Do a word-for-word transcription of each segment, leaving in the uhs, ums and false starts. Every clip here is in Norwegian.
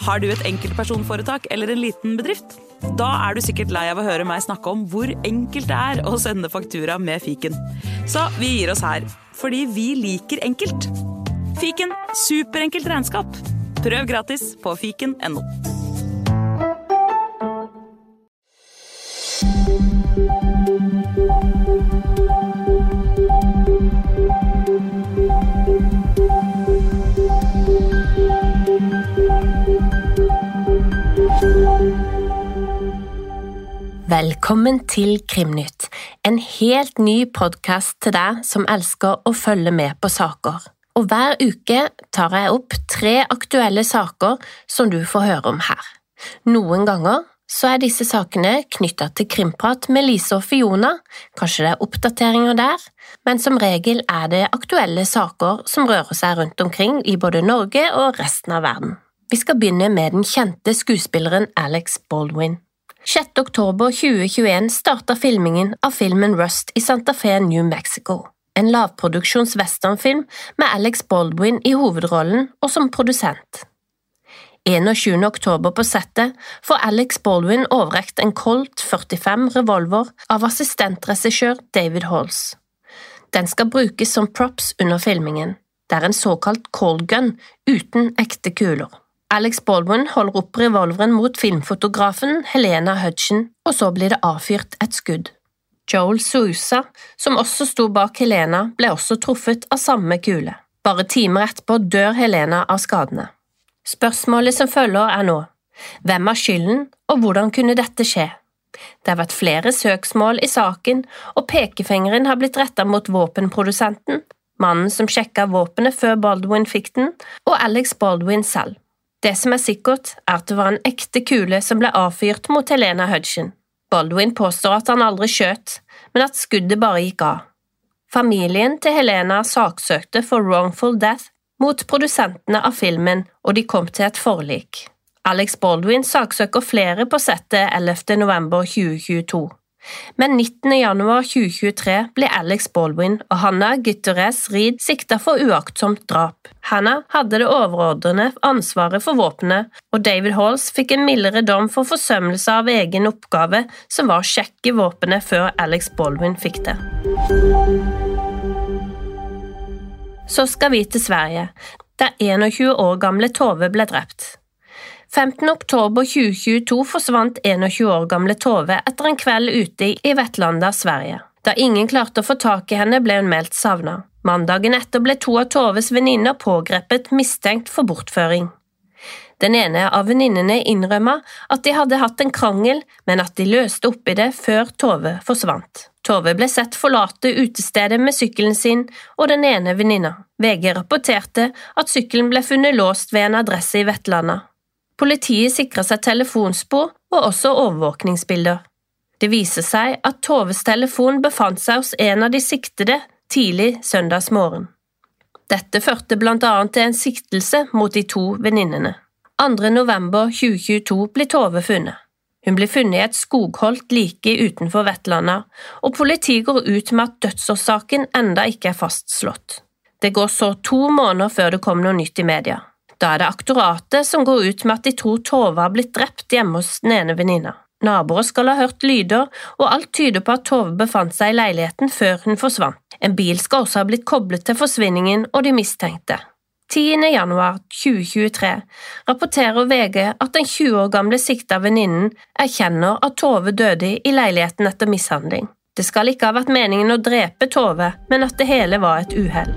Har du et enkeltpersonforetak eller en liten bedrift? Da er du sikkert lei av å høre meg snakke om hvor enkelt det er å sende faktura med Fiken. Så vi gir oss her, fordi vi liker enkelt. Fiken, superenkelt regnskap. Prøv gratis på fiken punktum no. Velkommen til Krimnytt, en helt ny podcast til deg som elsker å følge med på saker. Og hver uke tar jeg opp tre aktuelle saker som du får høre om her. Noen ganger så er disse sakene knyttet til krimprat med Lise og Fiona, kanskje det er oppdateringer der, men som regel er det aktuelle saker som rører seg rundt omkring i både Norge og resten av verden. Vi skal begynne med den kjente skuespilleren Alex Baldwin. sjette oktober tjue tjueen startet filmingen av filmen Rust i Santa Fe, New Mexico. En lavproduksjons westernfilm med Alex Baldwin i hovedrollen og som produsent. enogtjuende oktober på settet får Alex Baldwin overrekt en Colt førtifem revolver av assistentregissør David Halls. Den skal brukes som props under filmingen. Det er en såkalt cold gun uten ekte kuler. Alex Baldwin holder opp revolveren mot filmfotografen Helena Hudson, og så blir det avfyrt et skudd. Joel Sousa, som også sto bak Helena, ble også truffet av samme kule. Bare timer etterpå dør Helena av skadene. Spørsmålet som følger er nå: hvem har skylden, og hvordan kunne dette skje? Det har vært flere søksmål i saken, og pekefingeren har blitt rettet mot våpenprodusenten, mannen som sjekket våpenet før Baldwin fikk den, og Alex Baldwin selv. Det som er sikkert er at det var en ekte kule som ble avfyrt mot Helena Hudson. Baldwin påstår at han aldri skjøt, men at skuddet bare gikk av. Familien til Helena saksøkte for wrongful death mot produsentene av filmen, og de kom til et forlik. Alex Baldwin saksøker flere på settet ellevte november tjue tjueto. Men nittende januar tjue tjuetre ble Alex Baldwin og Hannah Gutierrez Reed siktet for uaktsomt drap. Hannah hadde det overordnede ansvaret for våpenet, og David Halls fikk en mildere dom for forsømmelse av egen oppgave, som var å sjekke våpenet før Alex Baldwin fikk det. Så skal vi til Sverige, der enogtjue år gamle Tove ble drept. femtende oktober tjue tjueto forsvant enogtjue år gamle Tove etter en kveld ute i Vetlanda, Sverige. Da ingen klarte å få tak i henne, ble hun meldt savnet. Mandagen etter ble to av Toves venninner pågrepet mistenkt for bortføring. Den ene av venninnene innrømmet at de hadde hatt en krangel, men at de løste opp i det før Tove forsvant. Tove ble sett forlate utestedet med sykkelen sin og den ene venninna. V G rapporterte at sykkelen ble funnet låst ved en adresse i Vetlanda. Politiet sikret seg telefonspor og også overvåkningsbilder. Det viser seg at Toves telefon befant seg hos en av de siktede tidlig søndagsmorgen. Dette førte blant annet til en siktelse mot de to venninnene. andre november tjue tjueto ble Tove funnet. Hun ble funnet i et skogholt like utenfor Vetlanda, og politiet går ut med at dødsårsaken enda ikke er fastslått. Det går så to måneder før det kom noe nytt i media. Da er det aktoratet som går ut med at de tror Tove har blitt drept hjemme hos den ene venninna. Naboer skal ha hørt lyder, og alt tyder på at Tove befant seg i leiligheten før hun forsvant. En bil skal også ha blitt koblet til forsvinningen og de mistenkte. tiende januar tjue tjuetre rapporterer V G at den tjue år gamle sikta venninnen erkjenner at Tove døde i leiligheten etter mishandling. Det skal ikke ha vært meningen å drepe Tove, men at det hele var et uhell.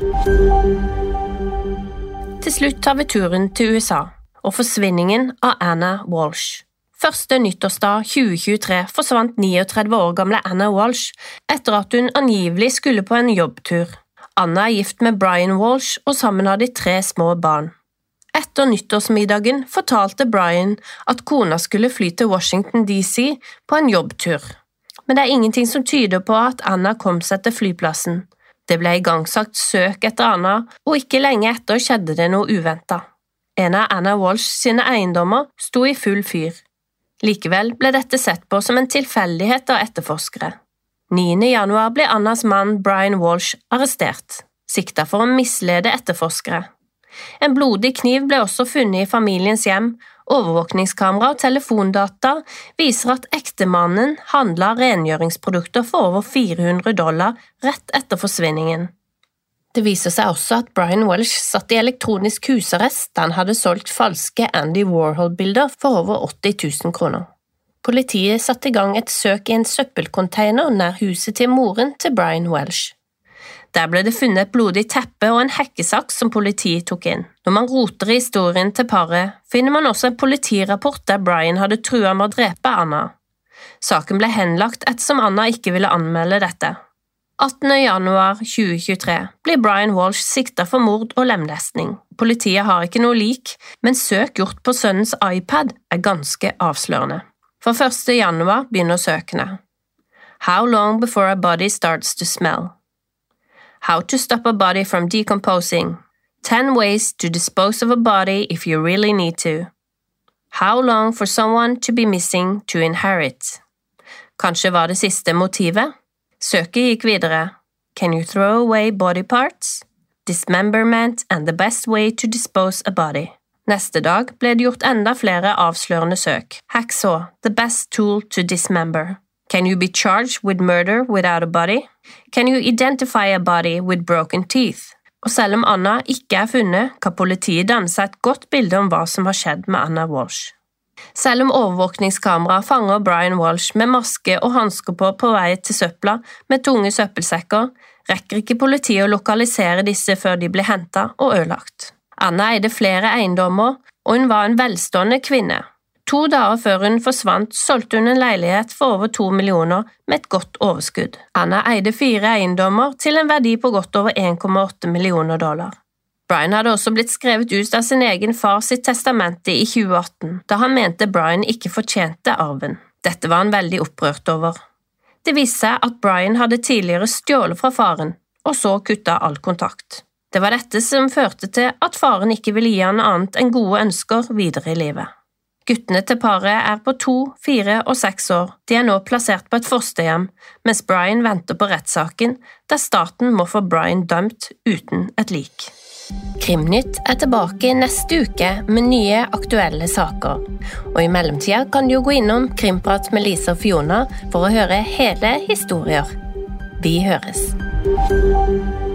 Til slutt tar vi turen til U S A og forsvinningen av Anna Walsh. Første nyttårsdag tjue tjuetre forsvant trettini år gamle Anna Walsh etter at hun angivelig skulle på en jobbtur. Anna er gift med Brian Walsh, og sammen har de tre små barn. Etter nyttårsmiddagen fortalte Brian at kona skulle fly til Washington D C på en jobbtur. Men det er ingenting som tyder på at Anna kom seg til flyplassen. Det ble igangsatt søk etter Anna, og ikke lenge etter skjedde det noe uventet. En av Anna Walsh sine eiendommer sto i full fyr. Likevel ble dette sett på som en tilfeldighet av etterforskere. niende januar ble Annas mann Brian Walsh arrestert, siktet for å mislede etterforskere. En blodig kniv ble også funnet i familiens hjem, Overvåkningskamera og telefondata viser at ektemannen handlet rengjøringsprodukter for over fire hundre dollar rett etter forsvinningen. Det viser seg også at Brian Welch satt i elektronisk husarrest da han hadde solgt falske Andy Warhol-bilder for over åtti tusen kroner. Politiet satte i gang et søk i en søppelcontainer nær huset til moren til Brian Welch. Der ble det funnet et blodig teppe og en hekkesaks som politiet tok inn. Når man roter i historien til paret, finner man også en politirapport der Brian hadde truet med å drepe Anna. Saken ble henlagt ettersom Anna ikke ville anmelde dette. attende januar tjue tjuetre blir Brian Welch siktet for mord og lemlestning. Politiet har ikke noe lik, men søk gjort på sønnens iPad er ganske avslørende. For første januar begynner søkene. How long before a body starts to smell? How to stop a body from decomposing? ten ways to dispose of a body if you really need to. How long for someone to be missing to inherit? Kanskje var det siste motivet? Søket gikk videre. Can you throw away body parts? Dismemberment and the best way to dispose a body. Neste dag ble det gjort enda flere avslørende søk. Hacksaw, the best tool to dismember. Can you be charged with murder without a body? Can you identify a body with broken teeth? Og selv om Anna ikke er funnet, kan politiet danne seg et godt bilde om hva som har skjedd med Anna Walsh. Selv om overvåkningskamera fanger Brian Walsh med maske og hansker på på vei til søpla med tunge søppelsekker, rekker ikke politiet å lokalisere disse før de blir hentet og ødelagt. Anna eide flere eiendommer, og hun var en velstående kvinne. To dager før hun forsvant, solgte hun en leilighet for over to millioner med et godt overskudd. Anna eide fire eiendommer til en verdi på godt over en komma åtte millioner dollar. Brian hadde også blitt skrevet ut av sin egen far sitt testamente i tjue atten, da han mente Brian ikke fortjente arven. Dette var han veldig opprørt over. Det viste seg at Brian hadde tidligere stjålet fra faren, og så kuttet all kontakt. Det var dette som førte til at faren ikke ville gi han annet enn gode ønsker videre i livet. Guttene til paret er på to, fire og seks år. De er nå plassert på et fosterhjem, mens Brian venter på rettssaken, der staten må få Brian dømt uten et lik. Krimnytt er tilbake neste uke med nye aktuelle saker, og i mellomtida kan du gå innom Krimprat med Lisa og Fiona for å høre hele historier. Vi høres!